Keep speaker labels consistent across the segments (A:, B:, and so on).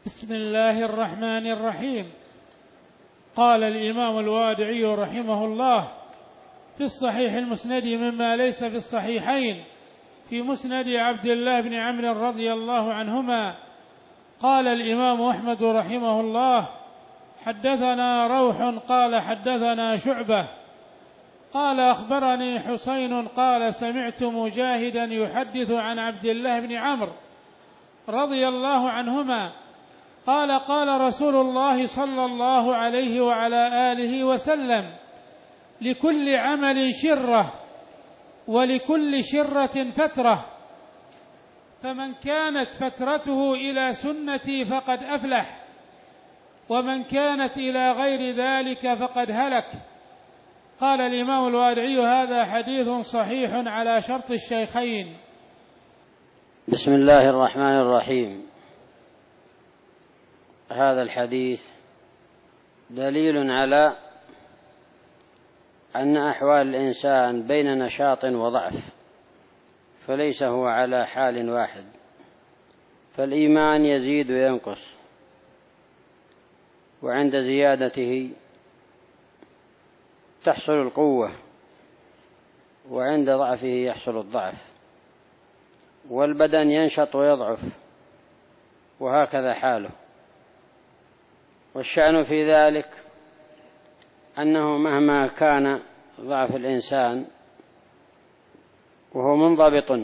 A: بسم الله الرحمن الرحيم. قال الإمام الوادعي رحمه الله في الصحيح المسند مما ليس في الصحيحين في مسند عبد الله بن عمرو رضي الله عنهما. قال الإمام أحمد رحمه الله حدثنا روح قال حدثنا شعبة قال أخبرني حسين قال سمعت مجاهدا يحدث عن عبد الله بن عمرو رضي الله عنهما قال قال رسول الله صلى الله عليه وعلى آله وسلم لكل عمل شرة ولكل شرة فترة، فمن كانت فترته إلى سنتي فقد أفلح، ومن كانت إلى غير ذلك فقد هلك. قال الإمام الوادعي هذا حديث صحيح على شرط الشيخين.
B: بسم الله الرحمن الرحيم. هذا الحديث دليل على أن أحوال الإنسان بين نشاط وضعف، فليس هو على حال واحد، فالإيمان يزيد وينقص، وعند زيادته تحصل القوة، وعند ضعفه يحصل الضعف، والبدن ينشط ويضعف، وهكذا حاله. والشأن في ذلك أنه مهما كان ضعف الإنسان وهو منضبط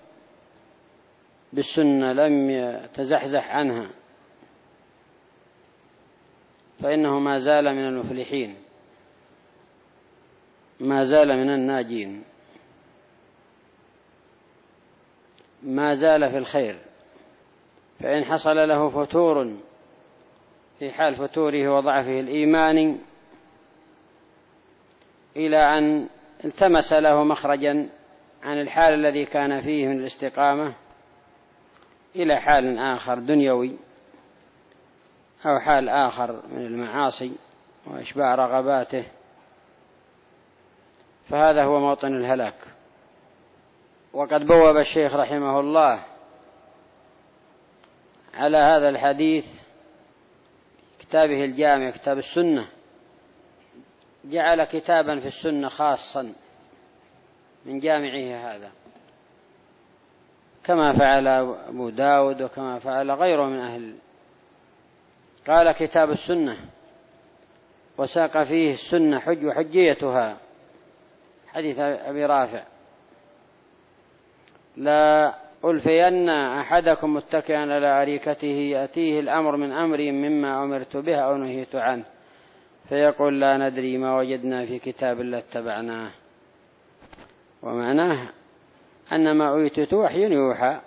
B: بالسنة لم يتزحزح عنها، فإنه ما زال من المفلحين، ما زال من الناجين، ما زال في الخير. فإن حصل له فتور في حال فتوره وضعفه الإيماني إلى أن التمس له مخرجا عن الحال الذي كان فيه من الاستقامة إلى حال آخر دنيوي، أو حال آخر من المعاصي وإشباع رغباته، فهذا هو موطن الهلاك. وقد بوب الشيخ رحمه الله على هذا الحديث كتابه الجامع كتاب السنة، جعل كتابا في السنة خاصا من جامعه هذا، كما فعل أبو داود وكما فعل غيره من أهل. قال كتاب السنة، وساق فيه السنة حج وحجيتها، حديث أبي رافع: لا ألفين أحدكم متكئا على أريكته يأتيه الأمر من أمري مما أمرت به أو نهيت عنه، فيقول لا ندري ما وجدنا في كتاب الله اتبعناه. ومعناه أن ما أوتيت وحي يوحى،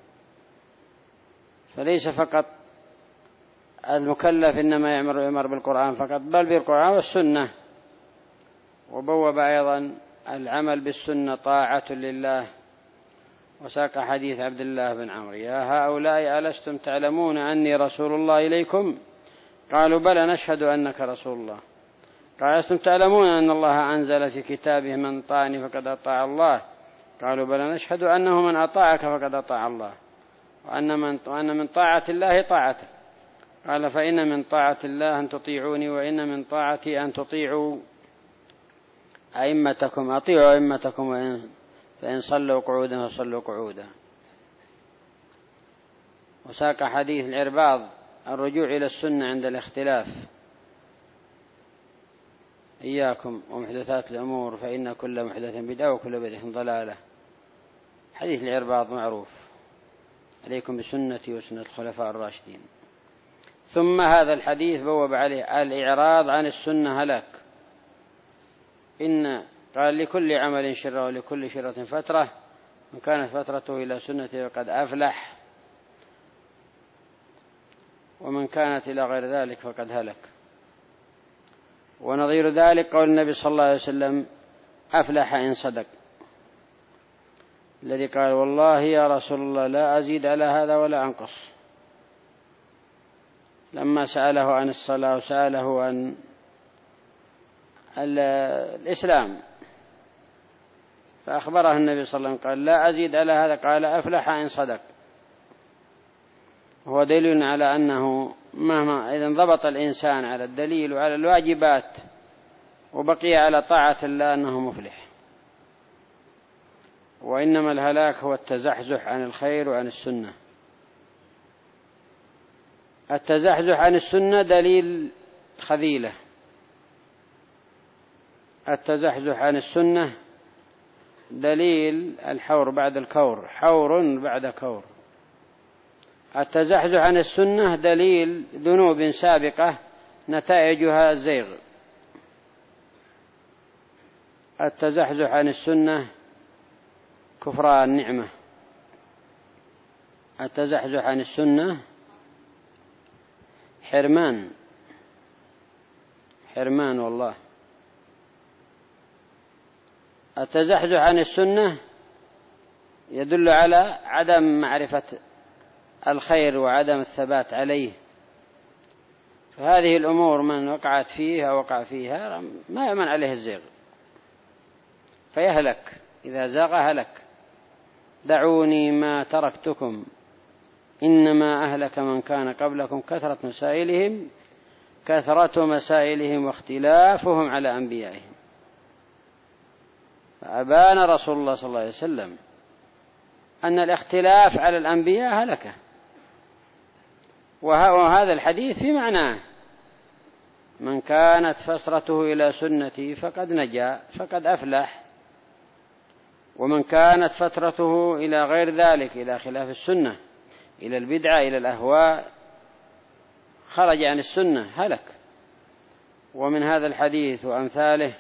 B: فليس فقط المكلف إنما يأمر بالقرآن فقط، بل بالقرآن والسنة. وبوب أيضا العمل بالسنة طاعة لله، وساق حديث عبد الله بن عمرو: يا هؤلاء ألستم تعلمون أني رسول الله إليكم؟ قالوا بلى نشهد أنك رسول الله. قال ألستم تعلمون أن الله أنزل في كتابه من أطاعني فقد أطاع الله؟ قالوا بلى نشهد أنه من أطاعك فقد أطاع الله، وأن من طاعة الله طاعته. قال فإن من طاعة الله أن تطيعوني، وإن من طاعتي أن تطيعوا أئمتكم، أطيعوا أئمتكم، فإن صلوا قعودا فصلوا قعودا. وساق حديث العرباض: الرجوع إلى السنة عند الاختلاف، إياكم ومحدثات الأمور فإن كل محدث بدعة وكل بدعة ضلالة. حديث العرباض معروف: عليكم بسنتي وسنة الخلفاء الراشدين. ثم هذا الحديث بوب عليه الإعراض عن السنة هلاك. قال لكل عمل شرة ولكل شرة فترة، من كانت فترته إلى سنته فقد أفلح، ومن كانت إلى غير ذلك فقد هلك. ونظير ذلك قول النبي صلى الله عليه وسلم: أفلح إن صدق، الذي قال: والله يا رسول الله لا أزيد على هذا ولا أنقص، لما سأله عن الصلاة وسأله عن الإسلام، فأخبره النبي صلى الله عليه وسلم قال: لا أزيد على هذا، قال: أفلح إن صدق. هو دليل على أنه مهما إذا انضبط الإنسان على الدليل وعلى الواجبات وبقي على طاعة الله أنه مفلح. وإنما الهلاك هو التزحزح عن الخير وعن السنة. التزحزح عن السنة دليل خذيلة، التزحزح عن السنة دليل الحور بعد الكور، حور بعد كور. التزحزح عن السنة دليل ذنوب سابقة نتائجها زيغ. التزحزح عن السنة كفران نعمة. التزحزح عن السنة حرمان والله. التزحزح عن السنة يدل على عدم معرفة الخير وعدم الثبات عليه. فهذه الأمور من وقعت فيها وقع فيها ما يمن عليه الزيغ فيهلك، إذا زاغ هلك. دعوني ما تركتكم إنما أهلك من كان قبلكم كثرة مسائلهم واختلافهم على أنبيائهم. فأبان رسول الله صلى الله عليه وسلم أن الاختلاف على الأنبياء هلكة. وهذا الحديث في معناه: من كانت فسرته إلى سنتي فقد نجا فقد أفلح، ومن كانت فترته إلى غير ذلك، إلى خلاف السنة، إلى البدعة، إلى الأهواء، خرج عن السنة هلك. ومن هذا الحديث وأمثاله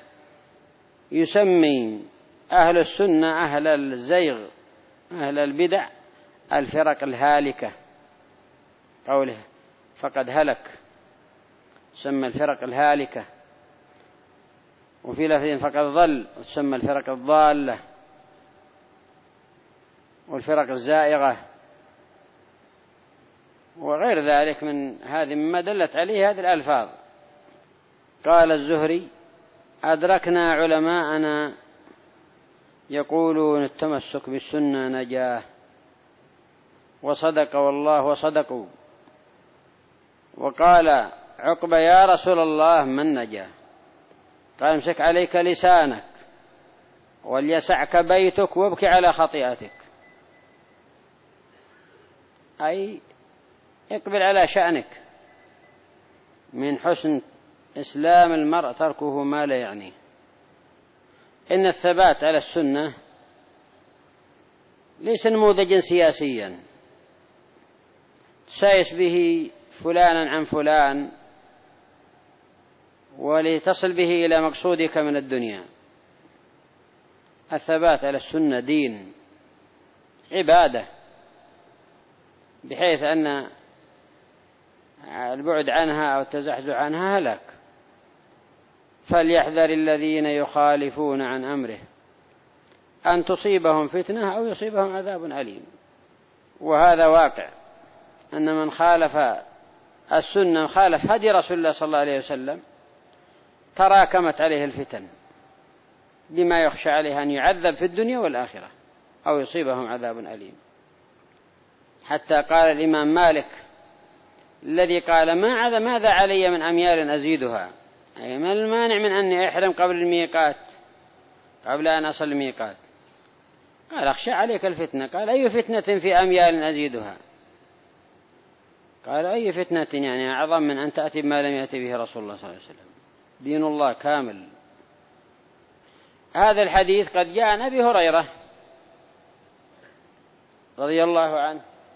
B: يسمي أهل السنة أهل الزيغ، أهل البدع، الفرق الهالكة. قوله فقد هلك تسمى الفرق الهالكة، وفي لفظ فقد ضل تسمى الفرق الضالة والفرق الزائغة وغير ذلك من هذه مما دلت عليه هذه الألفاظ. قال الزهري: أدركنا علماءنا يقولون التمسك بالسنة نجاه، وصدق والله وصدقوا. وقال عقبة: يا رسول الله من نجا؟ قال: امسك عليك لسانك وليسعك بيتك وابكي على خطيئتك، أي اقبل على شأنك. من حسن إسلام المرء تركه ما لا يعنيه. إن الثبات على السنة ليس نموذجا سياسيا تسايس به فلانا عن فلان ولتصل به إلى مقصودك من الدنيا. الثبات على السنة دين، عبادة، بحيث أن البعد عنها أو التزحزح عنها هلاك. فليحذر الذين يخالفون عن أمره أن تصيبهم فتنة أو يصيبهم عذاب أليم. وهذا واقع، أن من خالف السنة خالف هدي رسول الله صلى الله عليه وسلم تراكمت عليه الفتن بما يخشى عليه أن يعذب في الدنيا والآخرة أو يصيبهم عذاب أليم. حتى قال الإمام مالك الذي قال: ماذا علي من أميال أزيدها؟ أي ما المانع من أني أحرم قبل الميقات، قبل أن أصل الميقات؟ قال: أخشى عليك الفتنة. قال: أي فتنة في أميال أزيدها؟ قال: أي فتنة يعني أعظم من أن تأتي بما لم يأتي به رسول الله صلى الله عليه وسلم. دين الله كامل. هذا الحديث قد جاء عن أبي هريرة رضي الله عنه،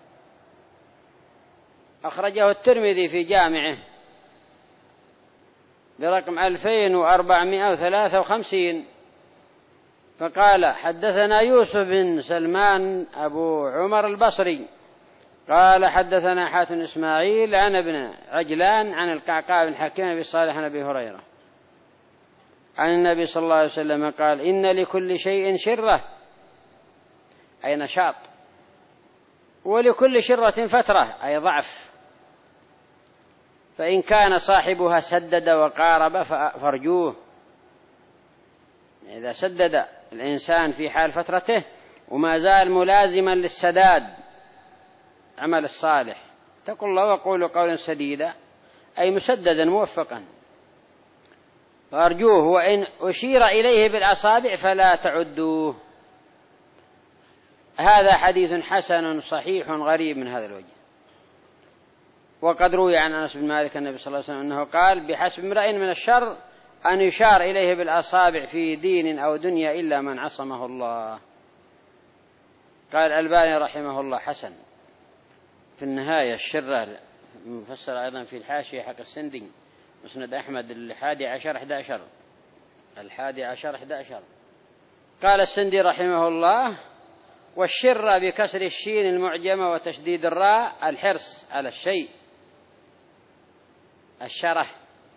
B: أخرجه الترمذي في جامعه برقم 2453. فقال: حدثنا يوسف بن سلمان أبو عمر البصري قال: حدثنا حاتم إسماعيل عن ابن عجلان عن القعقاع بن حكيم بن صالح عن أبي هريرة عن النبي صلى الله عليه وسلم قال: إن لكل شيء شرة، أي نشاط، ولكل شرة فترة، أي ضعف. فإن كان صاحبها سدد وقارب فارجوه. إذا سدد الإنسان في حال فترته وما زال ملازما للسداد عمل الصالح اتقوا الله وقولوا قولا سديدا، أي مسددا موفقا. فأرجوه، وإن أشير إليه بالأصابع فلا تعدوه. هذا حديث حسن صحيح غريب من هذا الوجه. وقد روي عن أنس بن مالك النبي صلى الله عليه وسلم أنه قال: بحسب امرئ من الشر أن يشار إليه بالأصابع في دين أو دنيا إلا من عصمه الله. قال الألباني رحمه الله حسن. في النهاية الشرة مفسر أيضا في الحاشية حق السندي مسند أحمد 11-11 قال السندي رحمه الله: والشرة بكسر الشين المعجمة وتشديد الراء الحرص على الشيء. الشرة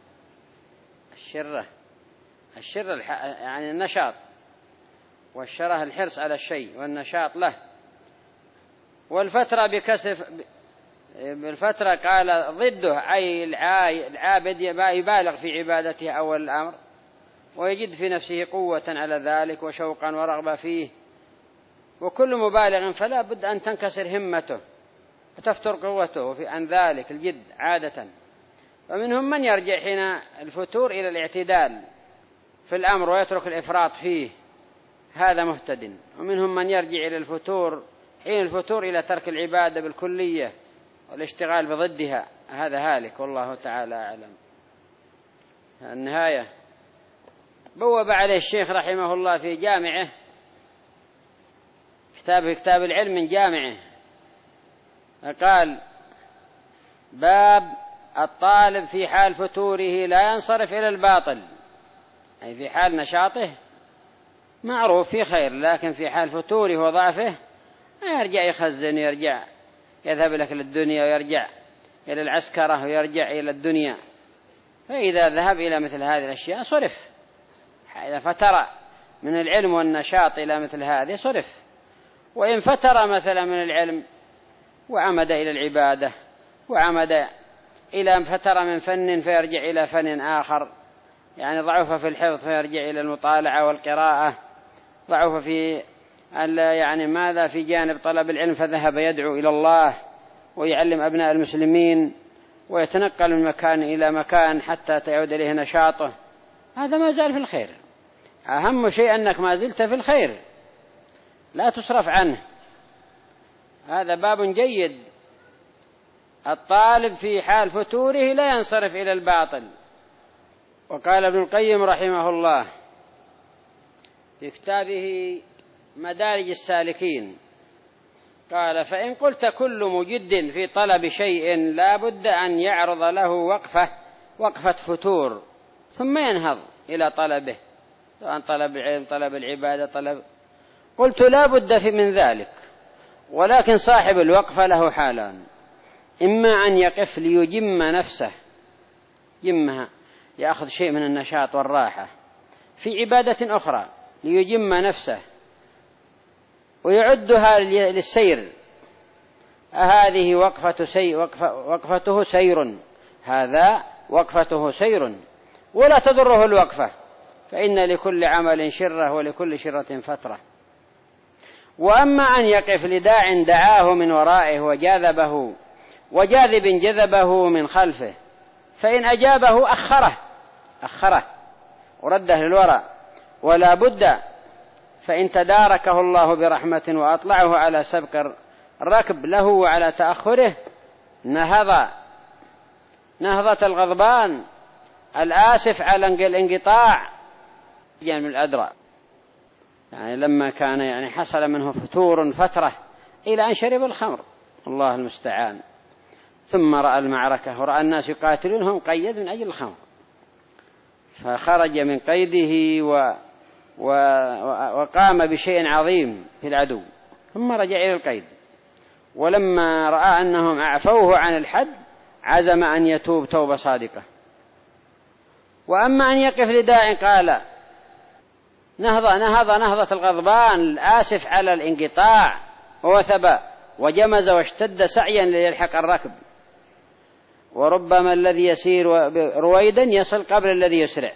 B: يعني النشاط، والشره الحرص على الشيء والنشاط له. والفترة بكسر بالفترة قال ضده، أي العابد يبالغ في عبادته أول الأمر ويجد في نفسه قوة على ذلك وشوقا ورغبة فيه، وكل مبالغ فلا بد أن تنكسر همته وتفتر قوته عن ذلك الجد عادة. ومنهم من يرجع حين الفتور إلى الاعتدال في الأمر ويترك الإفراط فيه، هذا مهتد. ومنهم من يرجع إلى الفتور حين الفتور إلى ترك العبادة بالكلية والاشتغال بضدها، هذا هالك، والله تعالى أعلم. النهاية بوب عليه الشيخ رحمه الله في جامعه كتاب العلم من جامعه، قال: باب الطالب في حال فتوره لا ينصرف إلى الباطل، أي في حال نشاطه معروف في خير، لكن في حال فتوره وضعفه يرجع يخزن، يرجع يذهب لك للدنيا، ويرجع إلى العسكرة، ويرجع إلى الدنيا. فإذا ذهب إلى مثل هذه الأشياء صرف. إذا فتر من العلم والنشاط إلى مثل هذه صرف. وإن فتر مثلا من العلم وعمد إلى العبادة، وعمد إلى فتر من فن فيرجع إلى فن آخر، يعني ضعف في الحفظ فيرجع إلى المطالعة والقراءة، ضعف في يعني ماذا في جانب طلب العلم فذهب يدعو إلى الله ويعلم أبناء المسلمين ويتنقل من مكان إلى مكان حتى تعود إليه نشاطه، هذا ما زال في الخير. أهم شيء أنك ما زلت في الخير، لا تصرف عنه. هذا باب جيد. الطالب في حال فتوره لا ينصرف إلى الباطل. وقال ابن القيم رحمه الله في كتابه مدارج السالكين، قال: فإن قلت كل مجد في طلب شيء لا بد أن يعرض له وقفة فتور ثم ينهض إلى طلبه، سواء طلب العلم، طلب العبادة، قلت: لا بد من ذلك، ولكن صاحب الوقفة له حالان: إما أن يقف ليجم نفسه، يمها يأخذ شيء من النشاط والراحة في عبادة أخرى ليجم نفسه ويعدها للسير، هذه وقفته سير، هذا وقفته سير، ولا تضره الوقفة، فإن لكل عمل شرة ولكل شرة فترة. وأما أن يقف لداع دعاه من ورائه وجاذب جذبه من خلفه، فإن أجابه أخره ورده للوراء، ولا بد، فإن تداركه الله برحمة وأطلعه على سبق الركب له وعلى تأخره، نهضة الغضبان الآسف على الانقطاع من الأدرى، يعني لما كان حصل منه فتور فترة إلى أن شرب الخمر، الله المستعان، ثم رأى المعركة ورأى الناس يقاتلونهم، قيد من أجل الخمر، فخرج من قيده وقام بشيء عظيم في العدو، ثم رجع إلى القيد، ولما رأى أنهم أعفوه عن الحد عزم أن يتوب توبة صادقة. وأما أن يقف لداع، قال: نهضة الغضبان الآسف على الانقطاع، ووثب وجمز واشتد سعيا ليلحق الركب، وربما الذي يسير رويدا يصل قبل الذي يسرع.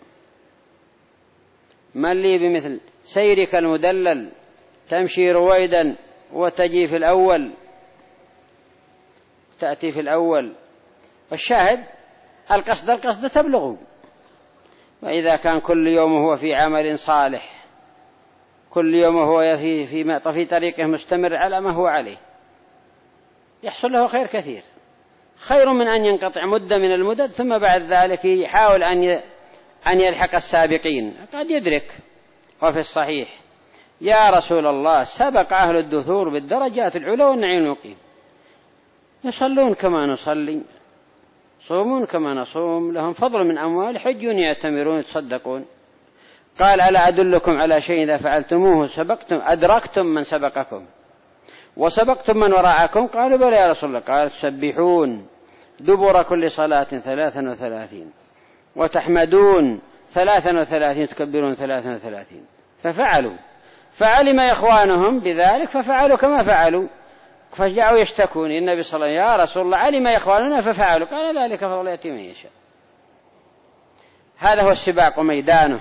B: من لي بمثل سيرك المدلل، تمشي رويدا وتجي في الأول، تأتي في الأول. والشاهد القصد تبلغ. وإذا كان كل يوم هو في عمل صالح، كل يوم هو في طريقه مستمر على ما هو عليه، يحصل له خير كثير، خير من أن ينقطع مدة من المدد ثم بعد ذلك يحاول أن يلحق السابقين. قد يدرك. وفي الصحيح: يا رسول الله، سبق أهل الدثور بالدرجات العلى والنعيم المقيم، يصلون كما نصلي، صومون كما نصوم، لهم فضل من أموال، حجون يعتمرون يتصدقون. قال: ألا أدلكم على شيء إذا فعلتموه أدركتم من سبقكم وسبقتم من وراءكم؟ قالوا: بلى يا رسول الله. قال: تسبحون دبر كل صلاة 33 وتحمدون 33 تكبرون 33. ففعلوا، فعلم إخوانهم بذلك ففعلوا كما فعلوا، فجاءوا يشتكون النبي صلى الله عليه وسلم: يا رسول الله، علم إخواننا ففعلوا. قال: ذلك فضل يأتي من يشاء. هذا هو السباق وميدانه،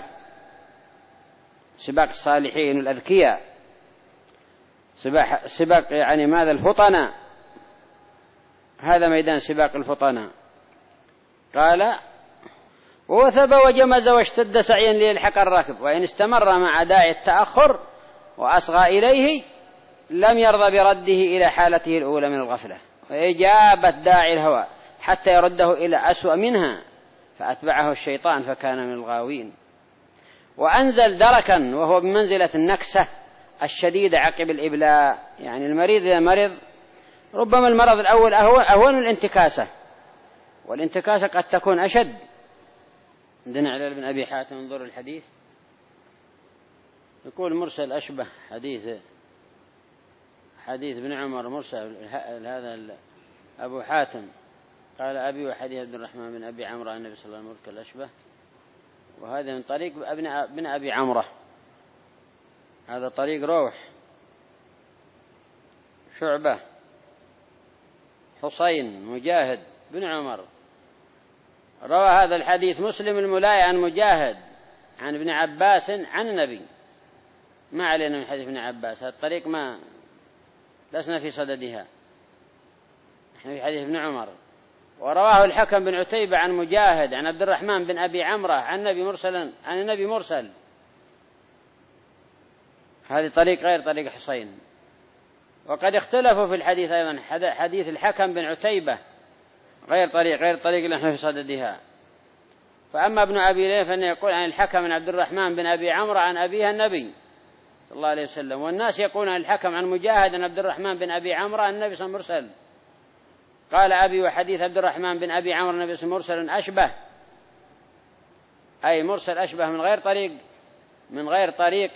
B: سباق الصالحين الأذكياء، سباق يعني ماذا؟ الفطنة. هذا ميدان سباق الفطنة. قال: ووثب وجمز واشتد سعيا ليلحق الراكب، وإن استمر مع داعي التأخر وأصغى إليه لم يرضى برده إلى حالته الأولى من الغفلة، وإجابة داعي الهوى حتى يرده إلى أسوأ منها، فأتبعه الشيطان فكان من الغاوين. وأنزل دركا، وهو بمنزلة النكسة الشديدة عقب الإبلاء. يعني المريض إذا مرض ربما المرض الأول أهون الانتكاسة، والانتكاسة قد تكون أشد. عندنا علي بن أبي حاتم، انظر الحديث، يقول: مرسل أشبه حديث ابن عمر مرسل. هذا أبو حاتم قال: أبي وحديث عبد الرحمن بن أبي عمرو عن النبي صلى الله عليه وسلم مرسل أشبه، وهذا من طريق ابن أبي عمرو، هذا طريق روح شعبة حسين مجاهد بن عمر. روى هذا الحديث مسلم الملاي عن مجاهد عن ابن عباس عن النبي. ما علينا من حديث ابن عباس، هذا الطريق ما لسنا في صددها، نحن في حديث ابن عمر. ورواه الحكم بن عتيبة عن مجاهد عن عبد الرحمن بن أبي عمرو عن النبي مرسل. هذه طريق غير طريق حسين. وقد اختلفوا في الحديث أيضا، حديث الحكم بن عتيبة غير طريق اللي نحن في صددها. فأما ابن أبي ليث فإنه يقول عن الحكم عن عبد الرحمن بن أبي عمرو عن أبيها النبي صلى الله عليه وسلم، والناس يقول عن الحكم عن مجاهد عن عبد الرحمن بن أبي عمرو عن النبي صلى الله عليه وسلم. مرسل. قال: أبي وحديث عبد الرحمن بن أبي عمرو النبي صلى الله عليه وسلم مرسل أشبه، أي مرسل أشبه من غير طريق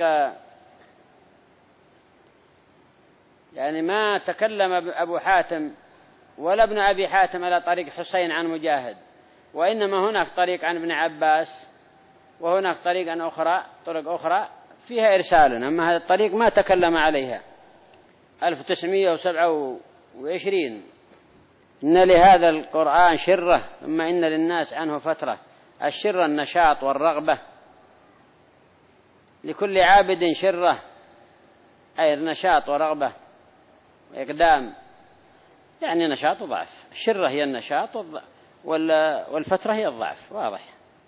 B: يعني ما تكلم أبو حاتم ولا ابن أبي حاتم على طريق حسين عن مجاهد، وإنما هناك طريق عن ابن عباس، وهناك طرق أخرى فيها إرسال، أما هذا الطريق ما تكلم عليها. 1927: إن لهذا القرآن شرة ثم إن للناس عنه فترة. الشرة النشاط والرغبة، لكل عابد شرة، أي النشاط ورغبة وإقدام، يعني نشاط وضعف. الشرة هي النشاط والفترة هي الضعف، واضح.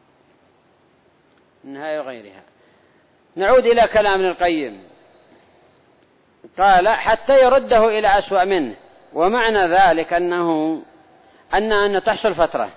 B: النهاية وغيرها. نعود إلى كلام ابن القيم. قال: حتى يرده إلى أسوأ منه. ومعنى ذلك أن تحصل فترة،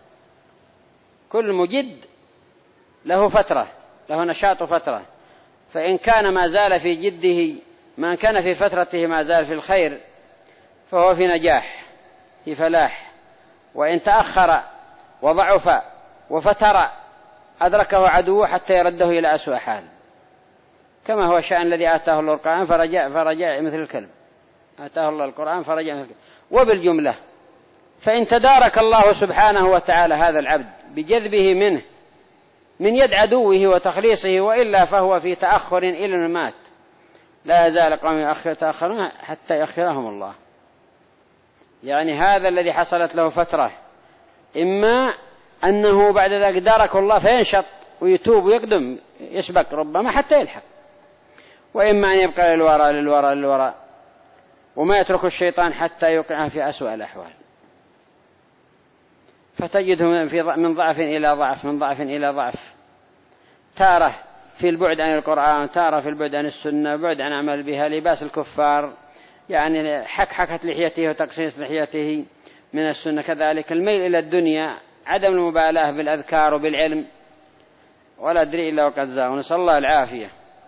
B: كل مجد له فترة، له نشاط فترة، فإن كان ما زال في جده، ما كان في فترته ما زال في الخير، فهو في نجاح، في فلاح. وإن تأخر وضعف وفتر أدركه عدوه حتى يرده إلى أسوأ حال، كما هو الشأن الذي آتاه الله القرآن فرجع مثل الكلب. آتاه الله القرآن فرجع مثل الكلب. وبالجملة فإن تدارك الله سبحانه وتعالى هذا العبد بجذبه منه من يد عدوه وتخليصه، وإلا فهو في تأخر إلى الممات. لا يزال قوم يتأخرون حتى يأخرهم الله. يعني هذا الذي حصلت له فترة، إما أنه بعد ذلك دارك الله فينشط ويتوب ويقدم يسبق ربما حتى يلحق، وإما أن يبقى للوراء وما يترك الشيطان حتى يوقعها في أسوأ الأحوال. فتجده من ضعف إلى ضعف، من ضعف إلى ضعف، تارة في البعد عن القرآن، تارة في البعد عن السنة، بعد عن عمل بها، لباس الكفار، يعني حكحكة لحيته وتقصيص لحيته من السنة، كذلك الميل إلى الدنيا، عدم المبالاة بالأذكار وبالعلم، ولا أدري إلا وقد زاغ، نسأل الله العافية.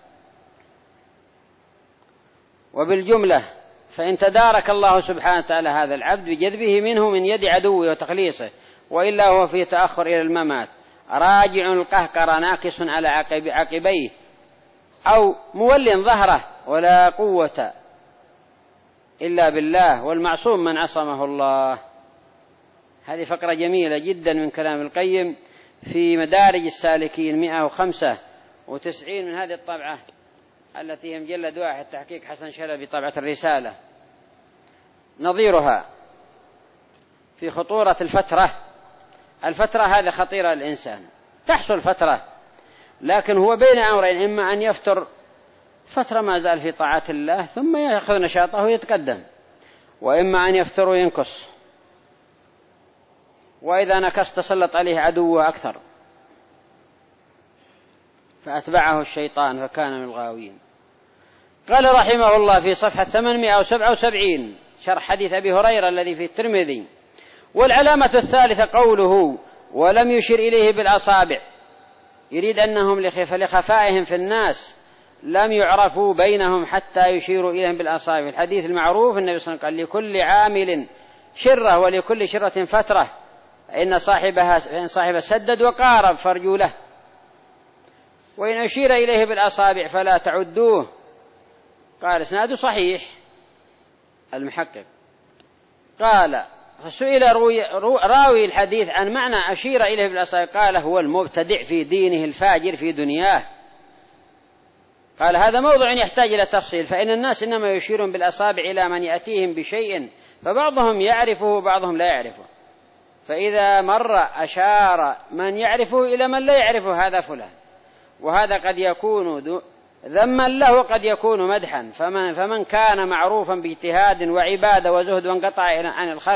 B: وبالجملة فإن تدارك الله سبحانه وتعالى هذا العبد بجذبه منه من يد عدوه وتخليصه، وإلا هو في تأخر إلى الممات، راجع القهقر ناكس على عقبيه، أو مول ظهره، ولا قوة إلا بالله، والمعصوم من عصمه الله. هذه فقرة جميلة جدا من كلام القيم في مدارج السالكين 195 من هذه الطبعة التي هي مجلد واحد، تحقيق حسن شلبي، طبعة الرسالة. نظيرها في خطورة الفترة. الفترة هذه خطيرة للإنسان، تحصل فترة، لكن هو بين أمرين: إما أن يفتر فترة ما زال في طاعة الله ثم يأخذ نشاطه ويتقدم، وإما أن يفتر وينكس، وإذا نكس تسلط عليه عدوه أكثر فأتبعه الشيطان فكان من الغاوين. قال رحمه الله في صفحة 877 شرح حديث أبي هريرة الذي في الترمذي: والعلامة الثالثة قوله ولم يشر إليه بالأصابع، يريد أنهم لخفائهم في الناس لم يعرفوا بينهم حتى يشيروا إليهم بالأصابع. الحديث المعروف النبي صلى الله عليه وسلم قال: لكل عامل شرة ولكل شرة فترة، إن صاحبها سدد وقارب فارجوا له، وإن أشير إليه بالأصابع فلا تعدوه. قال إسناده صحيح. المحقق قال: فسئل راوي الحديث عن معنى أشير إليه بالأصابع، قال: هو المبتدع في دينه الفاجر في دنياه. قال: هذا موضوع يحتاج إلى تفصيل، فإن الناس إنما يشيرون بالأصابع إلى من يأتيهم بشيء، فبعضهم يعرفه وبعضهم لا يعرفه، فإذا مر أشار من يعرفه إلى من لا يعرفه، هذا فلان، وهذا قد يكون ذما له وقد يكون مدحا. فمن كان معروفا باجتهاد وعبادة وزهد وانقطاع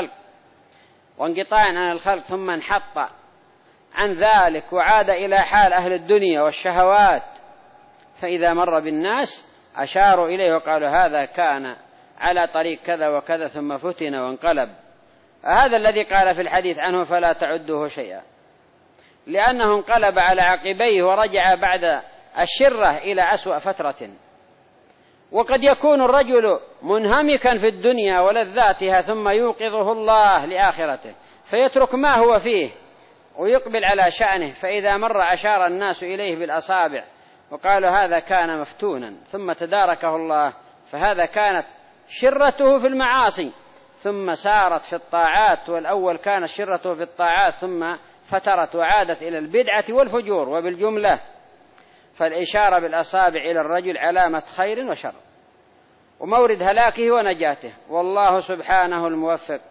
B: عن الخلق ثم انحط عن ذلك وعاد إلى حال أهل الدنيا والشهوات، فإذا مر بالناس أشاروا إليه وقالوا: هذا كان على طريق كذا وكذا ثم فتن وانقلب. هذا الذي قال في الحديث عنه: فلا تعدوه شيئا، لأنه انقلب على عقبيه ورجع بعد الشرة إلى أسوأ فترة. وقد يكون الرجل منهمكا في الدنيا ولذاتها ثم يوقظه الله لآخرته فيترك ما هو فيه ويقبل على شأنه، فإذا مر أشار الناس إليه بالأصابع وقالوا: هذا كان مفتونا، ثم تداركه الله، فهذا كانت شرته في المعاصي ثم سارت في الطاعات، والأول كانت شرته في الطاعات ثم فترت وعادت إلى البدعة والفجور. وبالجملة فالإشارة بالأصابع إلى الرجل علامة خير وشر ومورد هلاكه ونجاته، والله سبحانه الموفق.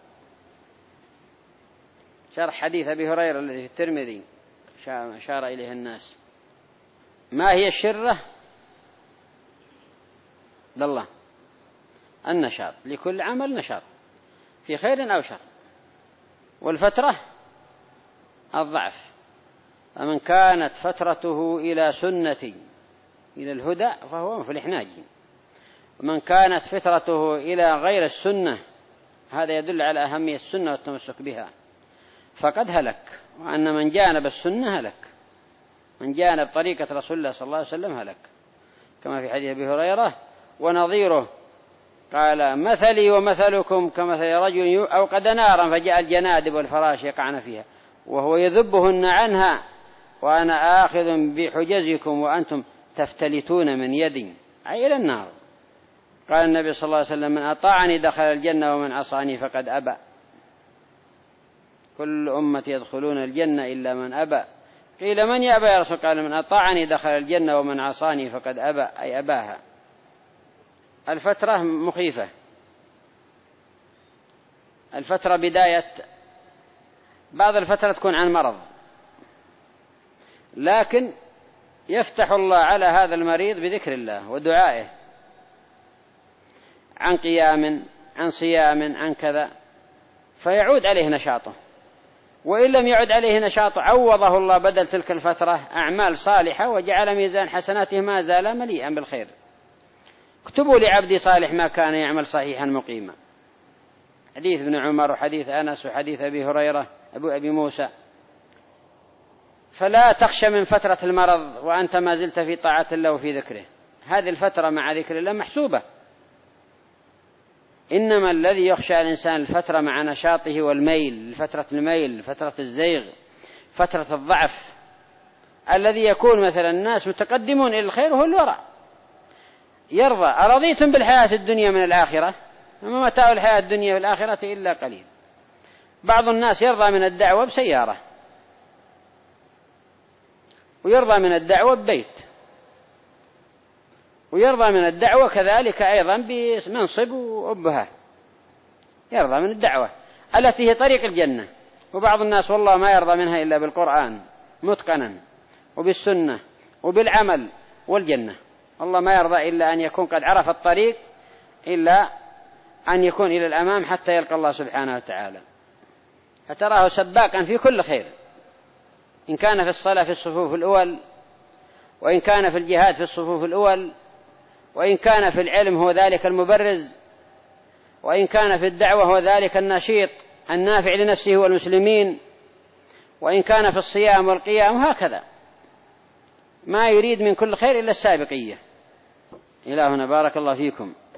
B: شرح حديث أبي هريرة الذي في الترمذي أشار إليه الناس. ما هي الشرة؟ لله النشاط، لكل عمل نشاط في خير أو شر. والفترة الضعف، فمن كانت فترته إلى سنة إلى الهدى فهو مفلح ناجي، ومن كانت فترته إلى غير السنة، هذا يدل على أهمية السنة والتمسك بها، فقد هلك. وأن من جانب السنة هلك، من جانب طريقة رسول الله صلى الله عليه وسلم هلك، كما في حديث أبي هريرة. ونظيره قال: مثلي ومثلكم كمثل رجل أوقد نارا فجاء الجنادب والفراش يقعن فيها وهو يذبهن عنها وأنا آخذ بحجزكم وأنتم تفتلتون من يدي، أي إلى النار. قال النبي صلى الله عليه وسلم: من أطاعني دخل الجنة ومن عصاني فقد أبى. كل أمتي يدخلون الجنة إلا من أبى. قيل: من يأبى يا رسول؟ قال: من أطاعني دخل الجنة ومن عصاني فقد أبى، أي أباها. الفترة مخيفة. الفترة بداية، بعض الفترة تكون عن مرض، لكن يفتح الله على هذا المريض بذكر الله ودعائه، عن قيام، عن صيام، عن كذا، فيعود عليه نشاطه وإن لم يعد عليه نشاط عوضه الله بدل تلك الفترة أعمال صالحة وجعل ميزان حسناته ما زال مليئا بالخير. اكتبوا لعبدي صالح ما كان يعمل صحيحا مقيما. حديث ابن عمر وحديث أنس وحديث أبي هريرة أبي موسى. فلا تخشى من فترة المرض وأنت ما زلت في طاعة الله وفي ذكره. هذه الفترة مع ذكر الله محسوبة. إنما الذي يخشى الإنسان الفترة مع نشاطه والميل، فترة الميل، فترة الزيغ، فترة الضعف، الذي يكون مثلا الناس متقدمون إلى الخير وهو الورع. يرضى أرضيتم بالحياة الدنيا من الآخرة وما متاع الحياة الدنيا والآخرة إلا قليل. بعض الناس يرضى من الدعوة بسيارة، ويرضى من الدعوة ببيت، ويرضى من الدعوة كذلك أيضا بمنصب وأبها. يرضى من الدعوة التي هي طريق الجنة. وبعض الناس والله ما يرضى منها إلا بالقرآن متقنا وبالسنة وبالعمل والجنة. الله ما يرضى إلا أن يكون قد عرف الطريق، إلا أن يكون إلى الأمام حتى يلقى الله سبحانه وتعالى. فتراه سباقا في كل خير، إن كان في الصلاة في الصفوف الأول، وإن كان في الجهاد في الصفوف الأول، وإن كان في العلم هو ذلك المبرز، وإن كان في الدعوة هو ذلك النشيط النافع لنفسه والمسلمين، وإن كان في الصيام والقيام، هكذا ما يريد من كل خير إلا السابقية. إلهنا بارك الله فيكم.